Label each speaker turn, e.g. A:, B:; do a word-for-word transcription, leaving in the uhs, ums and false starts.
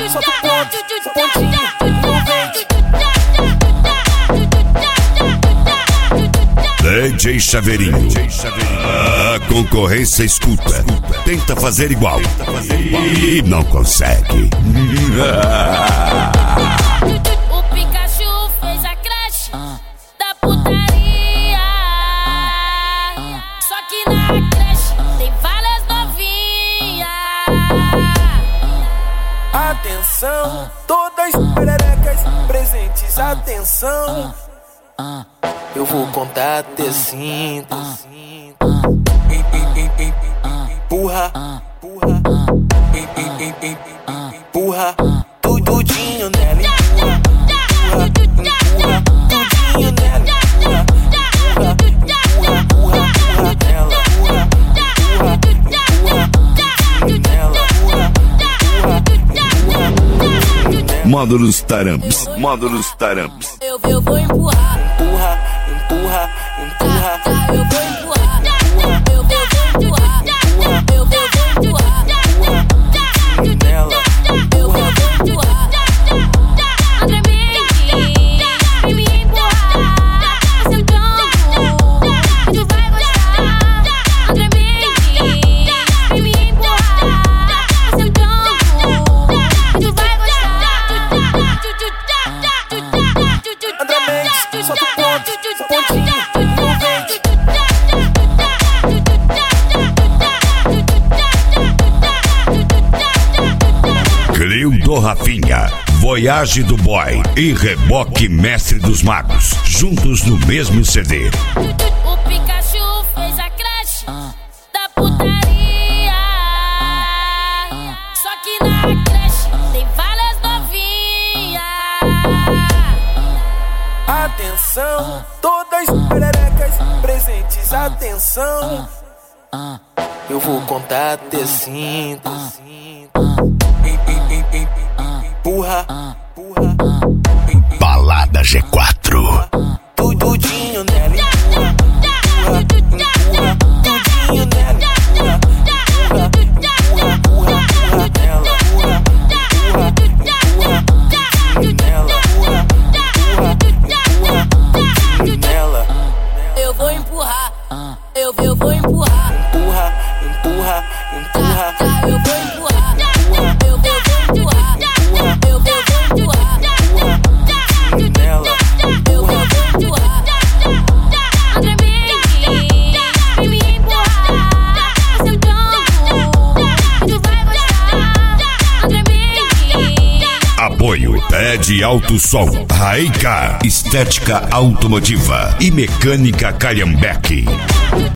A: solta o ponto, pontinho, envolvente.
B: D J Chaveirinho, a concorrência escuta, tenta fazer igual e não consegue.
C: O Pikachu fez a creche da putaria, só que na creche tem várias novinhas.
A: Atenção, todas pererecas presentes, atenção. Eu vou contar até cinco. Empurra, empurra, empurra, tudinho nela, empurra, empurra, tudinho nela, empurra, empurra, empurra, empurra nela, empurra, empurra, empurra nela, empurra, empurra.
B: Módulos Taramps, módulos Taramps.
C: Eu, eu vou empurrar,
A: empurra, empurra, empurra.
C: eu vou empurrar, empurra, eu, eu vou empurrar, empurra, eu, eu vou empurrar,
A: empurra nela,
C: eu, eu vou empurrar. André Mendes, vem me empurrar, seu tronco, tu vai gostar. André Mendes, vem me empurrar, seu tronco, tu vai gostar.
A: André Mendes, solta o ponto, pontinho, envolvente.
B: Clio do Rafinha, Voyage do Boy e Reboque Mestre dos Magos, juntos no mesmo C D.
C: O Pikachu fez a creche da putaria, só que na creche tem várias novinhas.
A: Atenção, todas pererecas presentes, atenção. Eu vou contar até cinco. Empurra, empurra,
B: Balada G quatro.
A: tudinho nela, empurra, empurra, empurra, tudinho nela, empurra, empurra, empurra, empurra nela, empurra, empurra, empurra, tudinho nela, empurra, empurra, empurra nela.
C: Eu vou empurrar, eu, eu vou empurrar,
A: empurra, empurra, empurra,
C: eu vou empurrar, empurra, eu, eu vou empurrar, empurra, eu, eu vou empurrar,
A: empurra nela,
C: eu, eu vou empurrar. André Mendes, vem me empurrar, seu tronco, tu vai gostar. André Mendes.
B: Apoio Ped Alto Som, Raika, Estética Automotiva e Mecânica Calhambeque.